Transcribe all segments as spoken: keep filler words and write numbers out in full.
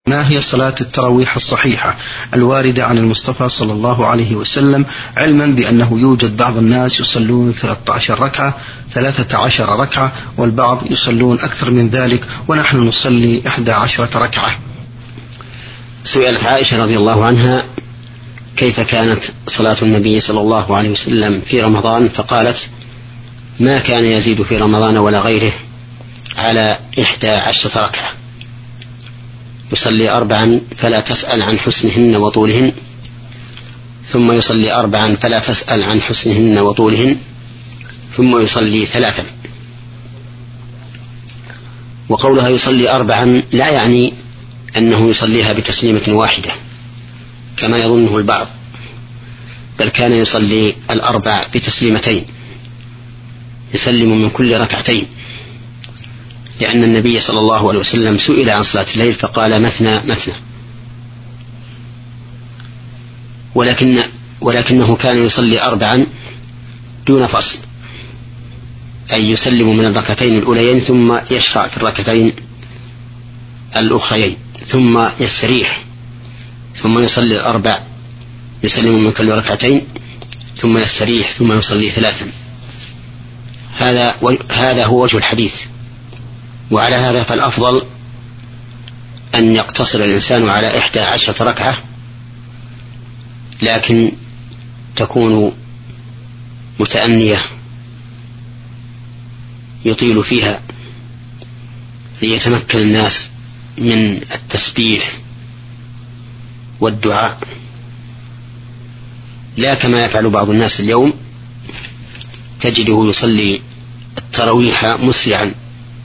ما هي صلاة التراويح الصحيحة الواردة عن المصطفى صلى الله عليه وسلم، علما بأنه يوجد بعض الناس يصلون ثلاثة عشر ركعة ثلاثة عشر ركعة والبعض يصلون أكثر من ذلك ونحن نصلي إحدى عشرة ركعة. سئلت عائشة رضي الله عنها كيف كانت صلاة النبي صلى الله عليه وسلم في رمضان، فقالت ما كان يزيد في رمضان ولا غيره على إحدى عشرة ركعة، يصلي أربعا فلا تسأل عن حسنهن وطولهن، ثم يصلي أربعا فلا تسأل عن حسنهن وطولهن، ثم يصلي ثلاثا. وقولها يصلي أربعا لا يعني أنه يصليها بتسليمة واحدة كما يظنه البعض، بل كان يصلي الأربع بتسليمتين، يسلم من كل ركعتين، لأن النبي صلى الله عليه وسلم سئل عن صلاة الليل فقال مثنى مثنى. ولكن ولكنه كان يصلي أربعا دون فصل، أي يسلم من الركعتين الأوليين ثم يشرع في الركعتين الأخريين ثم يستريح، ثم يصلي الأربع يسلم من كل ركعتين ثم يستريح ثم يصلي ثلاثا. هذا هذا هو وجه الحديث. وعلى هذا فالأفضل أن يقتصر الإنسان على إحدى عشرة ركعة، لكن تكون متأنية يطيل فيها ليتمكن الناس من التسبيح والدعاء، لا كما يفعل بعض الناس اليوم، تجده يصلي التراويح مسرعا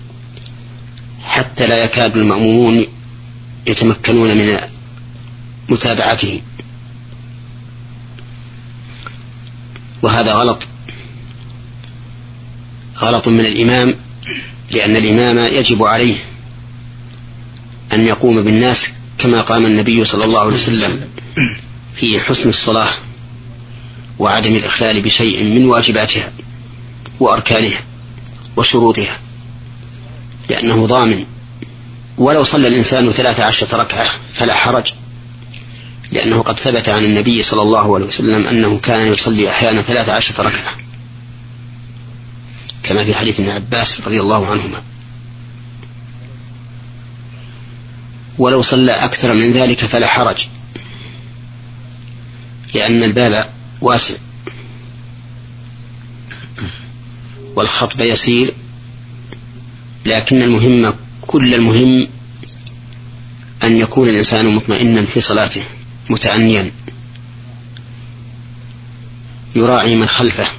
حتى لا يكاد المأمومون يتمكنون من متابعته، وهذا غلط غلط من الإمام، لأن الإمام يجب عليه أن يقوم بالناس كما قام النبي صلى الله عليه وسلم في حسن الصلاة وعدم الإخلال بشيء من واجباتها وأركانها وشروطها، لأنه ضامن. ولو صلى الإنسان ثلاث عشرة ركعة فلا حرج، لأنه قد ثبت عن النبي صلى الله عليه وسلم أنه كان يصلي أحيانا ثلاث عشرة ركعة كما في حديث ابن عباس رضي الله عنهما. ولو صلى أكثر من ذلك فلا حرج، لأن الباب واسع والخطب يسير، لكن المهم كل المهم أن يكون الإنسان مطمئنا في صلاته متأنيا يراعي من خلفه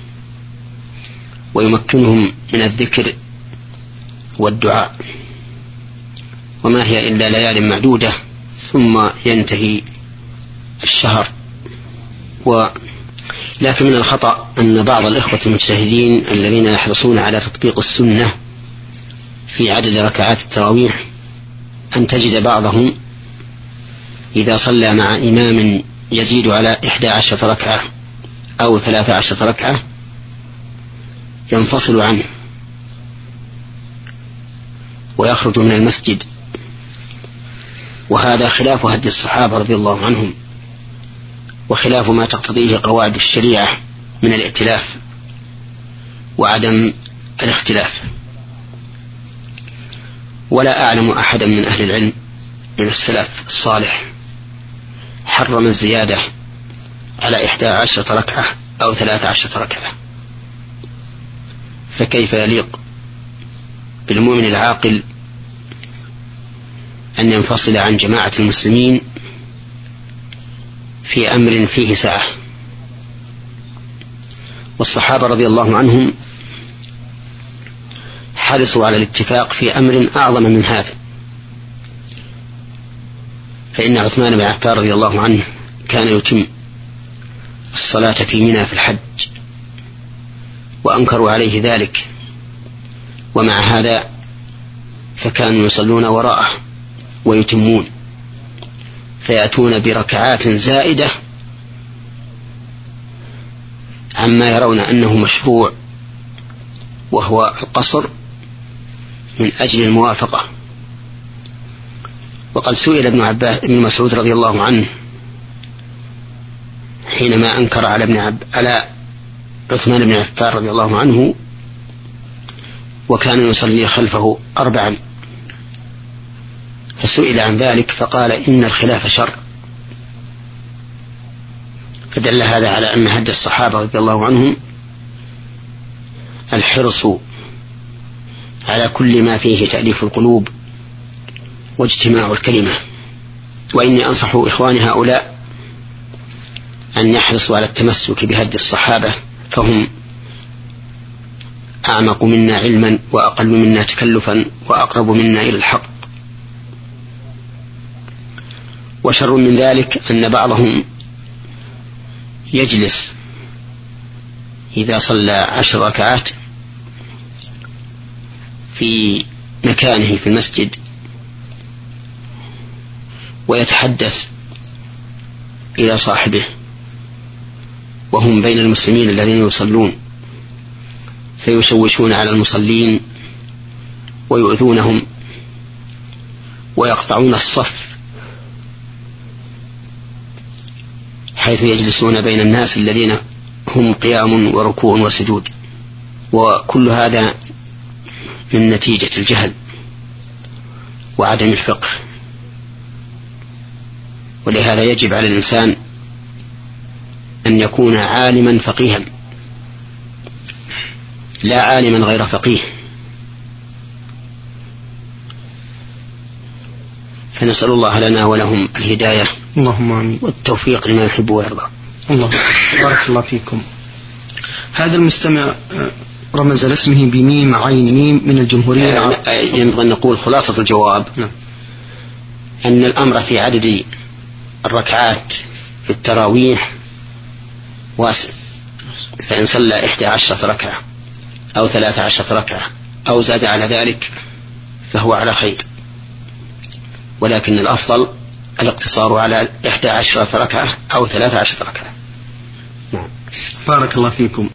ويمكنهم من الذكر والدعاء. وما هي إلا ليال معدودة ثم ينتهي الشهر. و لكن من الخطأ أن بعض الإخوة المجتهدين الذين يحرصون على تطبيق السنة في عدد ركعات التراويح أن تجد بعضهم إذا صلى مع إمام يزيد على إحدى عشرة ركعة أو ثلاثة عشرة ركعة ينفصل عنه ويخرج من المسجد، وهذا خلاف هدي الصحابة رضي الله عنهم، وخلاف ما تقتضيه قواعد الشريعة من الائتلاف وعدم الاختلاف. ولا أعلم أحدا من أهل العلم من السلف الصالح حرم الزيادة على إحدى عشرة ركعة أو ثلاثة عشرة ركعة، فكيف يليق بالمؤمن العاقل أن ينفصل عن جماعة المسلمين في أمر فيه سعة؟ والصحابة رضي الله عنهم حرصوا على الاتفاق في أمر أعظم من هذا، فإن عثمان بن عفان رضي الله عنه كان يتم الصلاة في منى في الحج وأنكروا عليه ذلك، ومع هذا فكانوا يصلون وراءه ويتمون، فيأتون بركعات زائدة عما يرون أنه مشروع وهو القصر من أجل الموافقة. وقد سئل ابن عباس ابن مسعود رضي الله عنه حينما أنكر على ابن عب على عثمان بن عفان رضي الله عنه وكان يصلي خلفه أربعا، فسئل عن ذلك فقال إن الخلاف شر، فدل هذا على أن هدي الصحابة رضي الله عنهم الحرص على كل ما فيه تأليف القلوب واجتماع الكلمة. وإني أنصح إخواني هؤلاء أن يحرصوا على التمسك بهدي الصحابة، فهم أعمق منا علما وأقل منا تكلفا وأقرب منا إلى الحق. وشر من ذلك أن بعضهم يجلس إذا صلى عشر ركعات في مكانه في المسجد ويتحدث إلى صاحبه وهم بين المسلمين الذين يصلون، فيشوشون على المصلين ويؤذونهم ويقطعون الصف، حيث يجلسون بين الناس الذين هم قيام وركوع وسجود. وكل هذا من نتيجة الجهل وعدم الفقه. ولهذا يجب على الإنسان أن يكون عالما فقيها، لا عالما غير فقيه. فنسأل الله لنا ولهم الهداية اللهم آمين والتوفيق لما يحب ويرضى. الله بارك الله فيكم. هذا المستمع رمز لاسمه بميم عين ميم من الجمهورية. ينبغي أن نقول خلاصة الجواب نعم. أن الأمر في عدد الركعات في التراويح واسع، فإن صلى إحدى عشرة ركعة أو ثلاثة عشرة ركعة أو زاد على ذلك فهو على خير، ولكن الأفضل الاقتصار على إحدى عشرة ركعة أو ثلاثة عشرة ركعة. بارك الله فيكم.